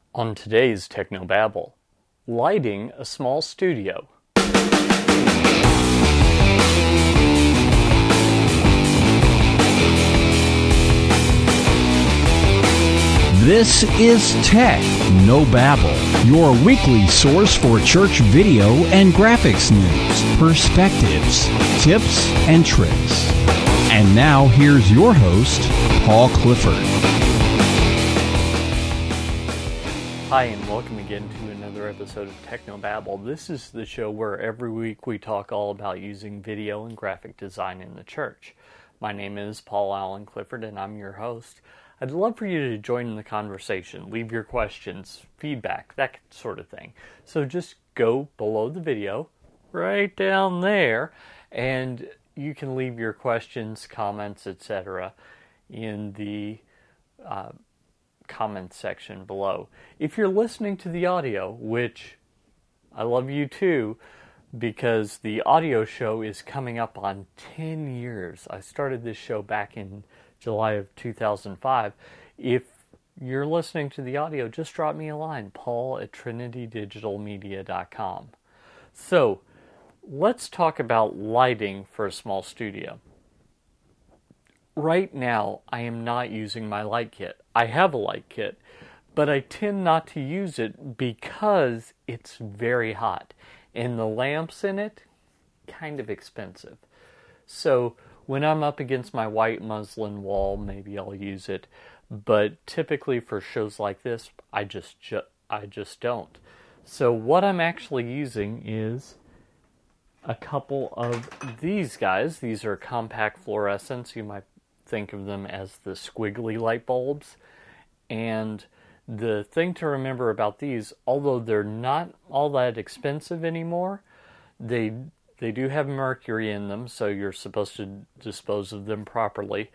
On today's Technobabble, lighting a small studio. This is Tech No Babble, your weekly source for church video and graphics news, perspectives, tips, and tricks. And now here's your host, Paul Clifford. Hi, and welcome again to another episode of Technobabble. This is the show where every week we talk all about using video and graphic design in the church. My name is Paul Allen Clifford, and I'm your host. I'd love for you to join in the conversation, leave your questions, feedback, that sort of thing. So just go below the video, right down there, and you can leave your questions, comments, etc. in the comments section below. If you're listening to the audio, which I love you too, because the audio show is coming up on 10 years. I started this show back in July of 2005. If you're listening to the audio, just drop me a line, paul@trinitydigitalmedia.com. So, let's talk about lighting for a small studio. Right now, I am not using my light kit. I have a light kit, but I tend not to use it because it's very hot. And the lamps in it, kind of expensive. So, when I'm up against my white muslin wall, maybe I'll use it. But typically for shows like this, I just don't. So what I'm actually using is a couple of these guys. These are compact fluorescents. You might think of them as the squiggly light bulbs. And the thing to remember about these, although they're not all that expensive anymore, they do have mercury in them, so you're supposed to dispose of them properly.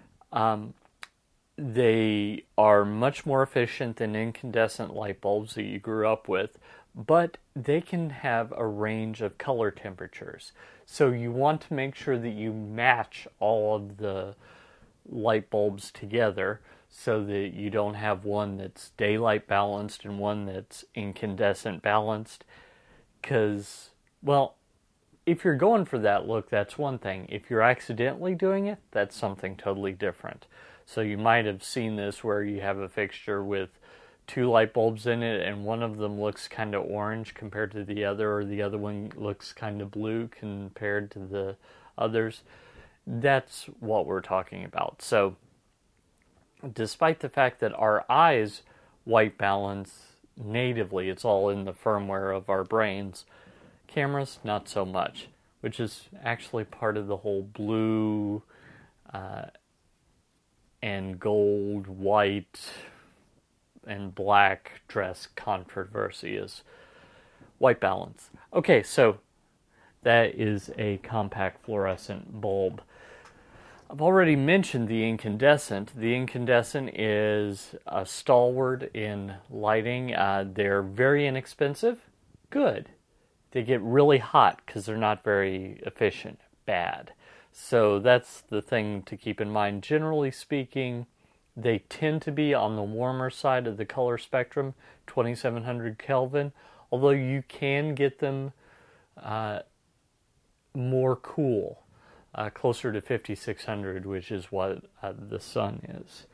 They are much more efficient than incandescent light bulbs that you grew up with, but they can have a range of color temperatures. So you want to make sure that you match all of the light bulbs together so that you don't have one that's daylight balanced and one that's incandescent balanced. Because, well, if you're going for that look, that's one thing. If you're accidentally doing it, that's something totally different. So you might have seen this where you have a fixture with two light bulbs in it and one of them looks kind of orange compared to the other, or the other one looks kind of blue compared to the others. That's what we're talking about. So despite the fact that our eyes white balance natively, it's all in the firmware of our brains, cameras, not so much, which is actually part of the whole blue and gold, white, and black dress controversy is white balance. Okay, so that is a compact fluorescent bulb. I've already mentioned the incandescent. The incandescent is a stalwart in lighting. They're very inexpensive. Good. They get really hot because they're not very efficient. Bad. So that's the thing to keep in mind. Generally speaking, they tend to be on the warmer side of the color spectrum, 2700 Kelvin, although you can get them more cool, closer to 5600, which is what the sun is.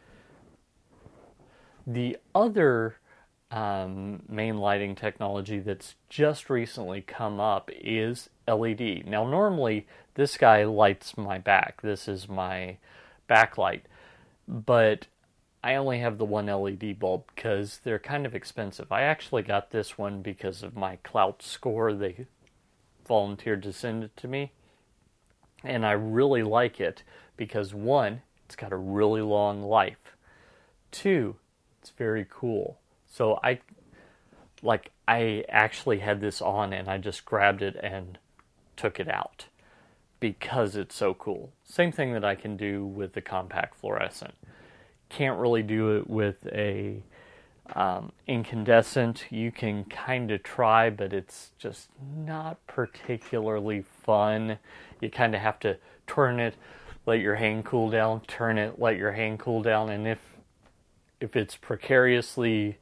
The other main lighting technology that's just recently come up is LED. Now, normally this guy lights my back. This is my backlight, but I only have the one LED bulb because they're kind of expensive. I actually got this one because of my Clout score. They volunteered to send it to me, and I really like it because, one, it's got a really long life. Two, it's very cool. So I actually had this on and I just grabbed it and took it out because it's so cool. Same thing that I can do with the compact fluorescent. Can't really do it with a incandescent. You can kind of try, but it's just not particularly fun. You kind of have to turn it, let your hand cool down, turn it, let your hand cool down, and if it's precariously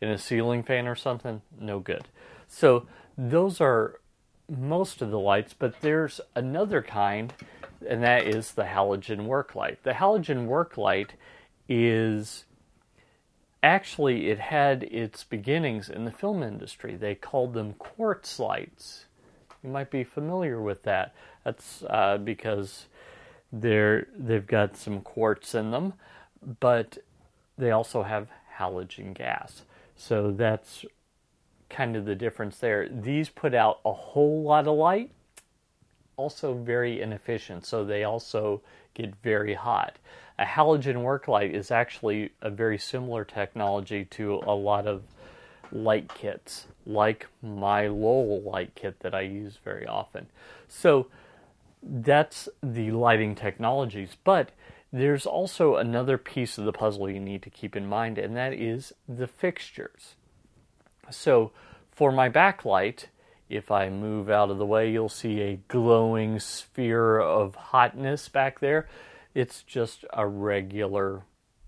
in a ceiling fan or something, no good. So those are most of the lights, but there's another kind, and that is the halogen work light. The halogen work light is actually, it had its beginnings in the film industry. They called them quartz lights. You might be familiar with that. That's because they've got some quartz in them, but they also have halogen gas. So that's kind of the difference there. These put out a whole lot of light, also very inefficient, so they also get very hot. A halogen work light is actually a very similar technology to a lot of light kits, like my Lowell light kit that I use very often. So that's the lighting technologies, but there's also another piece of the puzzle you need to keep in mind, and that is the fixtures. So for my backlight, if I move out of the way, you'll see a glowing sphere of hotness back there. It's just a regular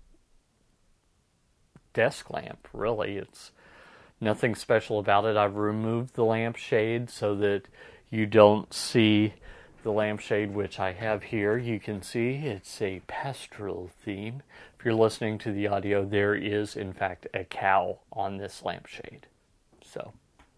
desk lamp, really. It's nothing special about it. I've removed the lampshade so that you don't see the lampshade, which I have here. You can see it's a pastoral theme. If you're listening to the audio, there is, in fact, a cow on this lampshade. So,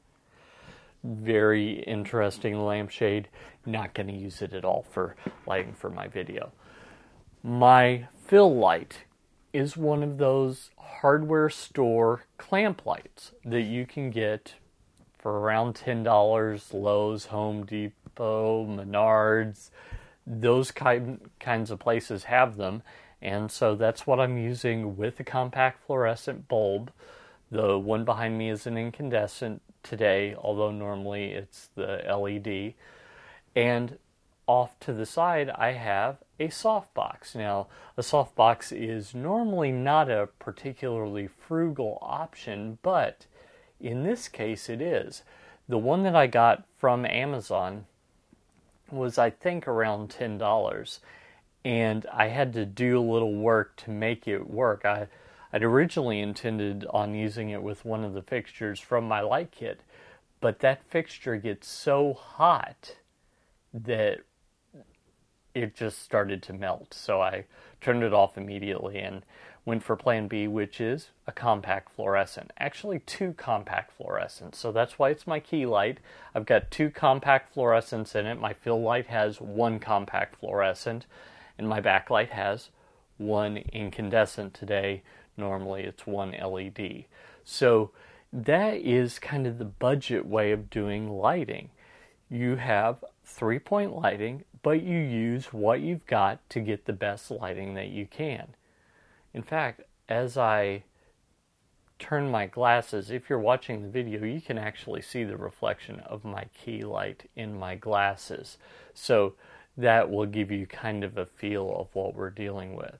very interesting lampshade. Not going to use it at all for lighting for my video. My fill light is one of those hardware store clamp lights that you can get for around $10, Lowe's, Home Depot, Menards. Those kinds of places have them, and so that's what I'm using with a compact fluorescent bulb. The one behind me is an incandescent today, although normally it's the LED. And off to the side, I have a softbox. Now, a softbox is normally not a particularly frugal option, but in this case it is. The one that I got from Amazon was, I think, around $10, and I had to do a little work to make it work. I'd originally intended on using it with one of the fixtures from my light kit, but that fixture gets so hot that it just started to melt. So I turned it off immediately and went for plan B, which is a compact fluorescent. Actually, 2 compact fluorescents. So that's why it's my key light. I've got 2 compact fluorescents in it. My fill light has 1 compact fluorescent, and my backlight has 1 incandescent today. Normally it's 1 LED. So that is kind of the budget way of doing lighting. You have 3-point lighting, but you use what you've got to get the best lighting that you can. In fact, as I turn my glasses, if you're watching the video, you can actually see the reflection of my key light in my glasses. So that will give you kind of a feel of what we're dealing with.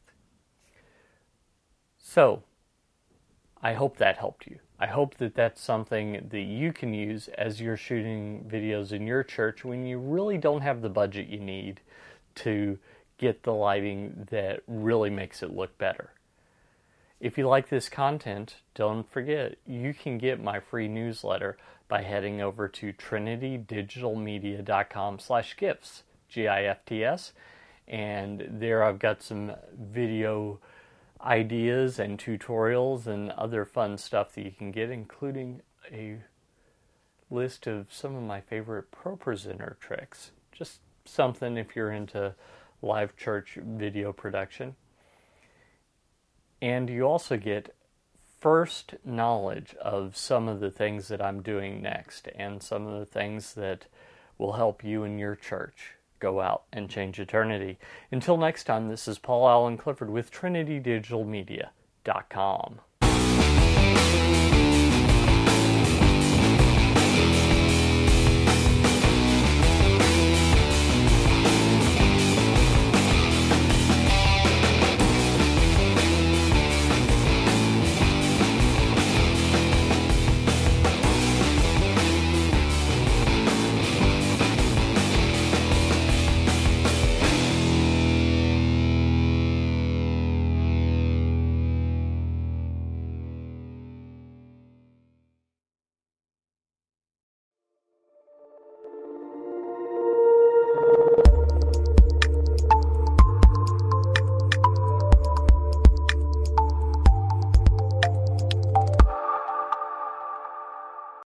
So, I hope that helped you. I hope that that's something that you can use as you're shooting videos in your church when you really don't have the budget you need to get the lighting that really makes it look better. If you like this content, don't forget, you can get my free newsletter by heading over to trinitydigitalmedia.com/gifts, GIFTS, and there I've got some video ideas and tutorials and other fun stuff that you can get, including a list of some of my favorite ProPresenter tricks. Just something if you're into live church video production. And you also get first knowledge of some of the things that I'm doing next and some of the things that will help you and your church go out and change eternity. Until next time, this is Paul Allen Clifford with TrinityDigitalMedia.com.